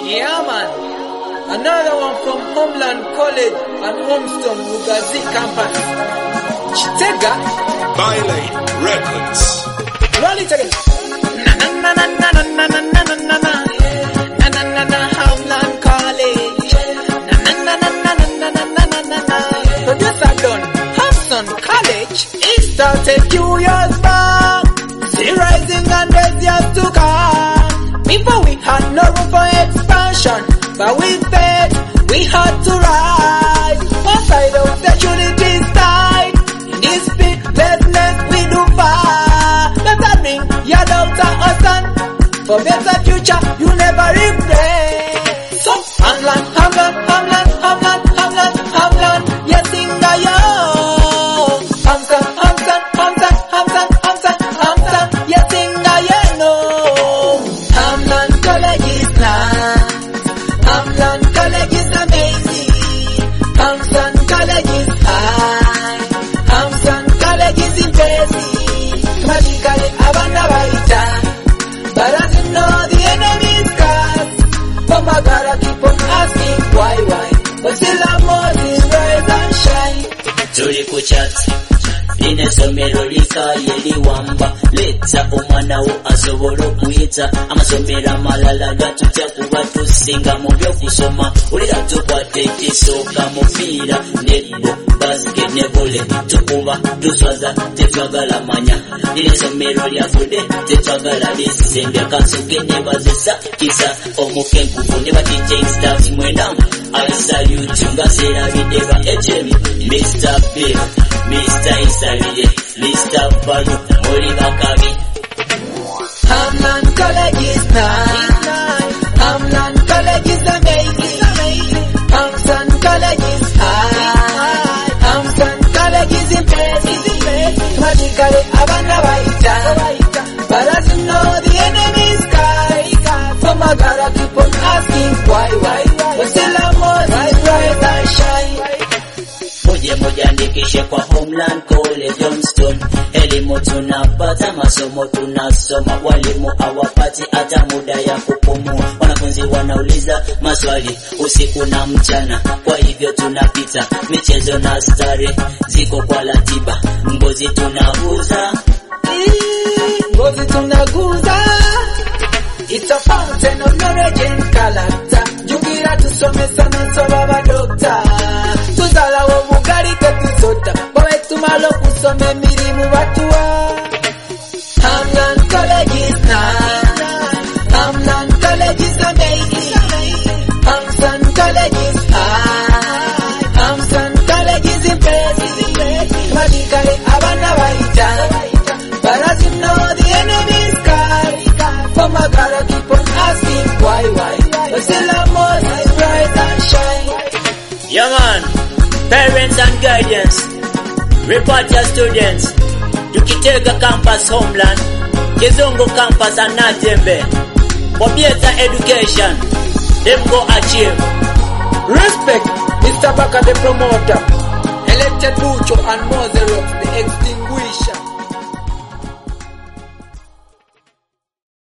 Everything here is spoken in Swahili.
Yeah, man. Another one from Homeland College and Homestone Mugazi campus. Chitega. Violate Records. Roll it again. Na na na na na na na na na na na. Na na na na Homeland College. Na na na na na na na na na na na. Producer done. Homestone College. It started 2 years back. Still rising and there's years to come. Before we had no room for expansion, but with faith we had to rise. One side of sexuality is tight. In this faithlessness we do fight. Better bring your daughter or son for better future you never regret. So Homeland, Homeland, Homeland, Homeland, Homeland, Homeland, yes singer yo. Homeland, Homeland, Homeland, Homeland, Homeland, Homeland, yes singer yo no. Homeland College is nice. Homeland College is amazing. Homeland College is high. Homeland College is impressive. Magically, abana baita. But as you know, the enemy is cast. But my God, I keep on asking why. But still I'm more is rise and shine. Tuli kuchati inesomero likaye liwamba leta omwana wo asobola okuyita amasomero amalala gatutya kuba tusinga mu byokusoma ulira tukwate ekisooka mupiira netball basket ne volley tukuba tuswaza tetwagala manya inesomero lyafudde tetwagala lisembya kansuke nebazisa kisa omukenkufu ne batijing staff mwendamu I salute nga serabidde ba HM Mr. Big Mr. Isabide, Mr. Balu, Oliver Kabi. Homeland College is nice. Homeland College is amazing. Homeland College is high. Homeland College is impressive. Magically, abana baita. But as you know, the enemy is sky. So my God, I keep on asking why. But still I'm more rise and shine. Moja kwa Homeland College Homestone, elimu tunapata, masomo tunasoma, walimu hawapati hata muda ya kupumua, wanafunzi wanauliza maswali usiku na mchana, kwa hivyo tunapita michezo na stare ziko kwa ratiba, ngozi tunaguza. It's a fountain of knowledge and character. Jugira tusome sana sobaba doctor. Tuzala wo bugari tetuzota. Bawe tumalo kusome mirimu batua. Homeland College is nice. Homeland College is amazing. Homeland College is high. Homeland College is impressive. Magically abana baita. But as you know the enemy is sky. So my God, I keep on asking why. But still I'm more bright and shine. Yeah man, parents and guardians, report your students. Tukitega campus Homeland, Kizungu campus and Natembe. For better education, them go achieve. Respect, Mr. Baka the promoter. Elected Bucho and Mother of the extinguisher.